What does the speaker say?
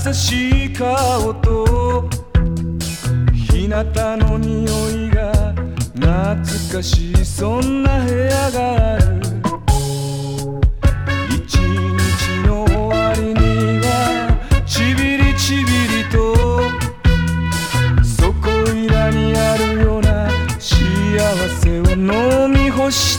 優しい顔と日向の匂いが懐かしい、そんな部屋がある。一日の終わりにはちびりちびりとそこいらにあるような幸せを飲み干し